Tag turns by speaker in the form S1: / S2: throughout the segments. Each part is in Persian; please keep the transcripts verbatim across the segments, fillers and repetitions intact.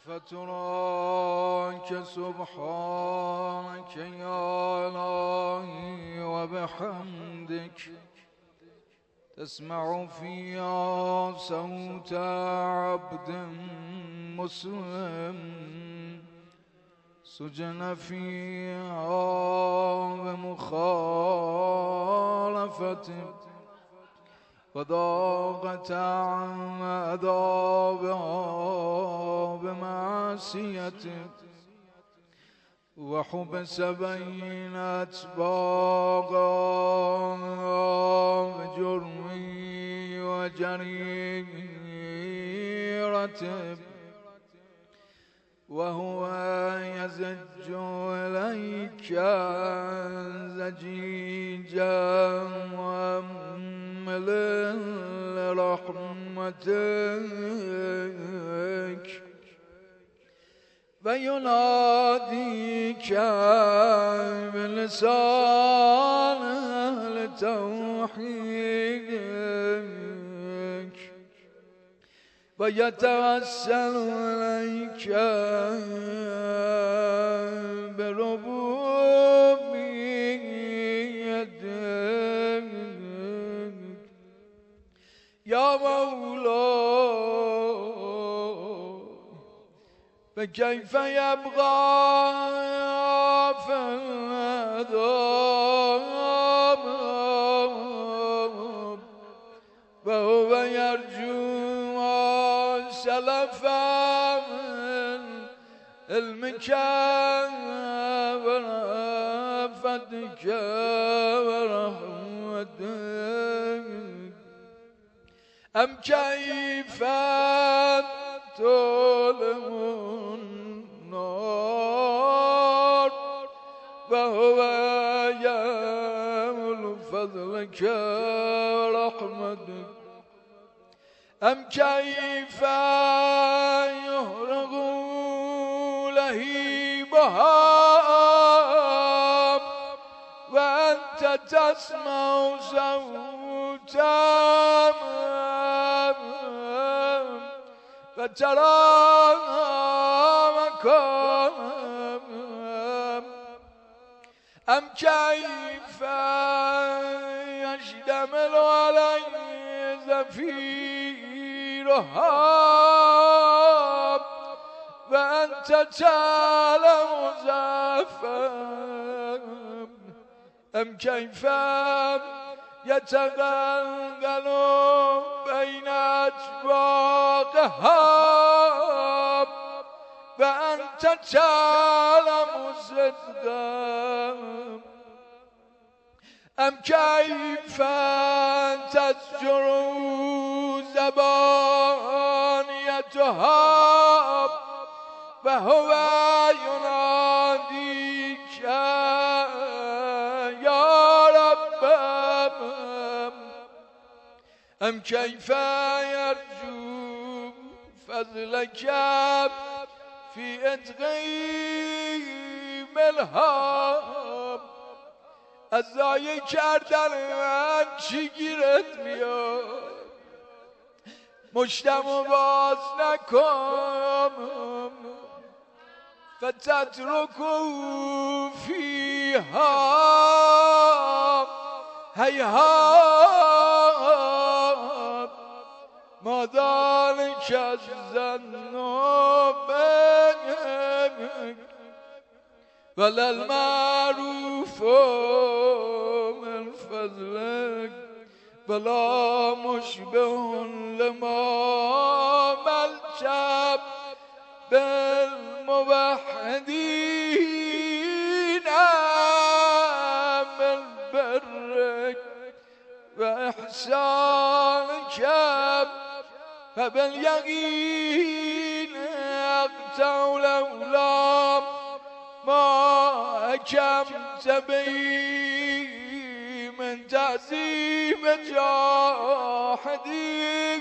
S1: فتراك سبحانك يا إلهي وبحمدك تسمع فيها صوت عبد مسلم سجن فيها بمخالفته وضاقت عن عذابها بمعصيته وحبس بين أتباعها بجرمه وجريرته وهو يزج إليك زجيجا وأمل لرحمتك ويناديك بلسان لتوحيدك ويتوسل إليك بربوبيتك يا مولاي فكيف يبغى في العذاب وهو يرجو سلفا من علمك ورأفتك ورحمتك أم كيف تظلم النار وهو يعمل فضلك ورحمتك أم كيف يهرق لهيبها وأنت تسمع صوتا فتراها مكانا أم كيف يشتمل عليه زفيرها وأنت تعلم زفا أم كيف يتغلغل بين أجواقها وأنت تعلم صدقا أم كيف تزجر زبانيتها وهو يناديك يا رب أم كيف يرجو فضلك في ادغام الهام از ضایع کردن من چی گیرت میاد مشتم و باز نکن فتترکو فیها هیهات ما ذلك الذنوب ولا المعروف من فضلك ولا مشبه لما ملجأ بالموحدين من برك وإحسانك فباليقين أقطع لولا ما أكمت بي من تعظيم جاحدي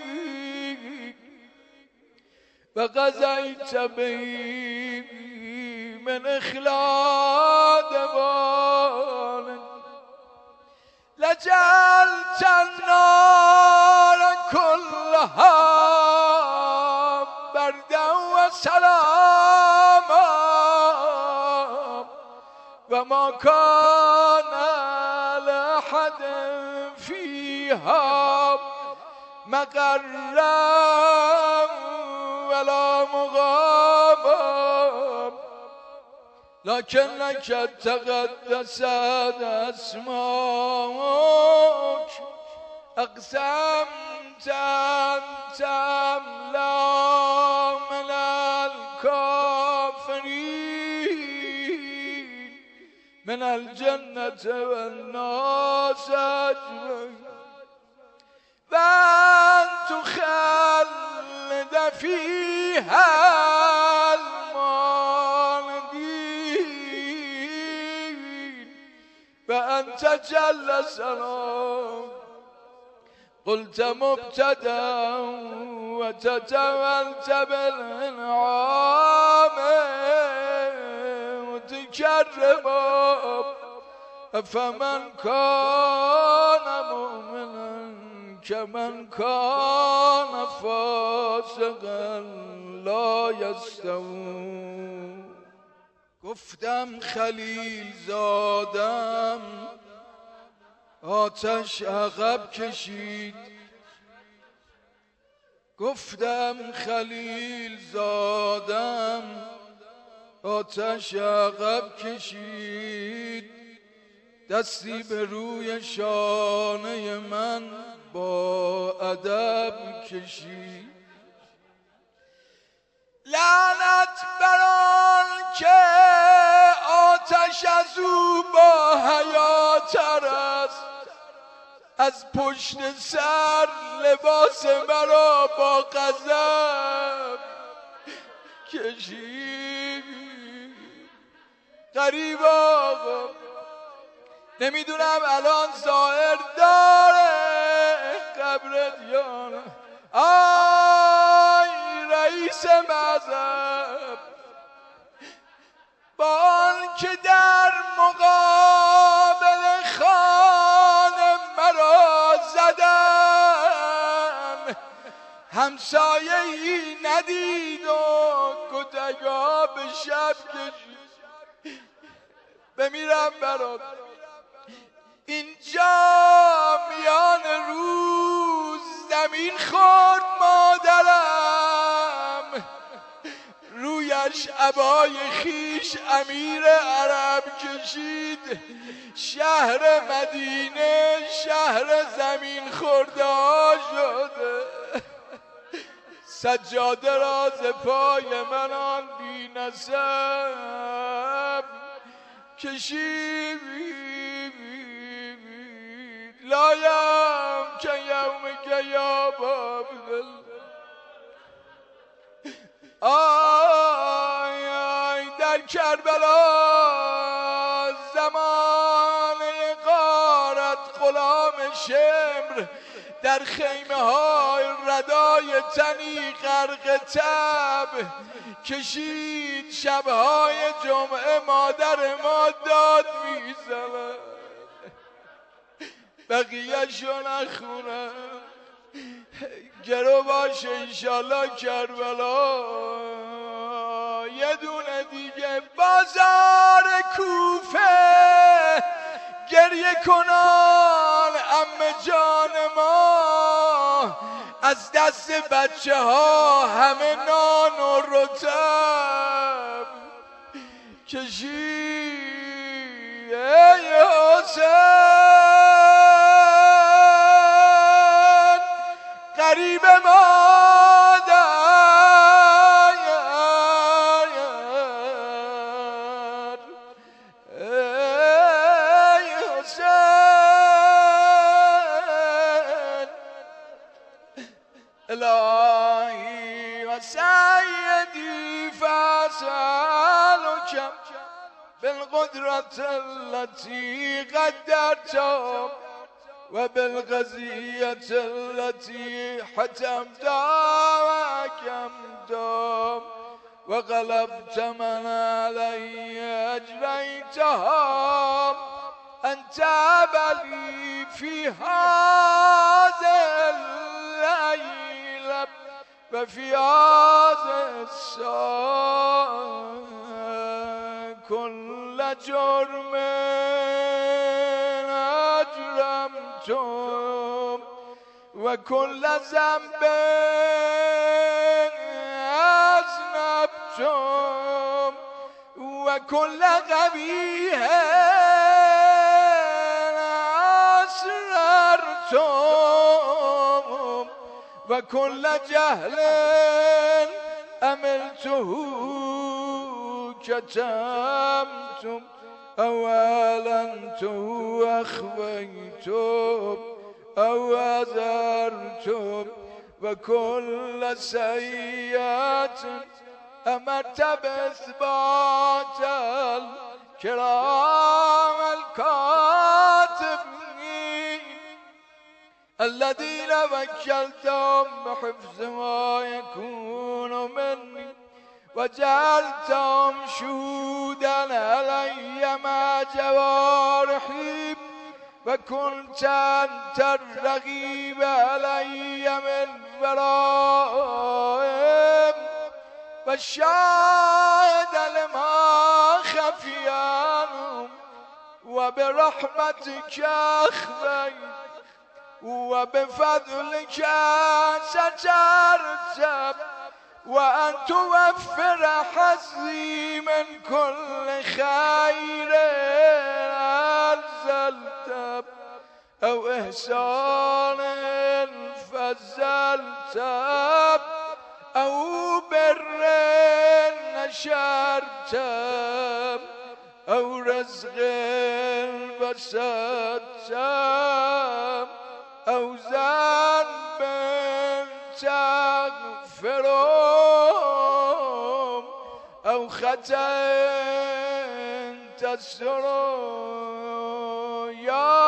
S1: وقضيت بي من إخلاد بال لجعلت النار كلها بردا وسلاما و ما کان لأحد فیها مقرا ولا مقاما لکنک تقدست اسماک اقسمت ان تملا من الکافرین من الجنة والناس اجمعین و ان تخلد فیها المالدین و انت جل ثناؤک قلت مبتدا و تتولت بالانعام متکرما افمن کان مؤمنا کمن کان فاسقا لا یستوون. گفتم خلیل زادم آتش عقب کشید، گفتم خلیل زادم آتش عقب کشید، دستی به روی شانه من با ادب کشید. لعنت بر آن که آتش از او با حیاتر است، از پشت سر لباس مرا با غضب کشید. غریب آقا نمیدونم الان ظاهر داره قبرت یا نه. آی رئیس مذهب، با آن که در مقابل خانه مرا زدن، همسایه ای ندید و کتکا به شب کشید. بمیرم برات اینجا میان روز زمین خورد مادرم، رویش عبای خیش امیر عرب کشید. شهر مدینه شهر زمین خورده شده، سجاده را ز پای من آن بی نسب کشید. لایم که یوم که یا باب دل. آی آی در کربلا زمانه غارت غلام شمر، در خیمه های ردای تنی غرق تب کشید. شبهای جمعه مادر ما داد میزند، بقیه شو نخونم. گرو باشه انشالله کربلا. یه دونه دیگه بازار کوفه گریه کنان عمه جان ما، از دست بچه ها همه نان و رطب کشید. ای حسین غریب مادر، ای حسین الهی و سیدی فاسألک بالقدرة التي قدرت و بالقضیة التي حتمت وحكمت و غلبت من علی اجریتها انت بلی فی هذا الليل و فی هذا الساعة كل كل جرم أجرمتم وكل ذنب أذنبتم وكل قبيح أسررتم وكل جهل أملته كتمتم أو أعلنته أخفيتم أو أذرتم وكل سيئات أمرت بإثبات الكرام الكاتبين الذين وكلتهم بحفظ ما يكون مني وجعلتهم شهودا علي مع جوارحي وكنت أنت الرقيب علي من ورائهم والشاهد لما خفي عنهم وبرحمتك أخفيت وبفضلك سترت وأن توفر حظي من كل خير أنزلت أو إحسان فزلت أو بر نشرت أو رزق بسطت أو ذنب تغفرهم أو خطأ تسترهم يا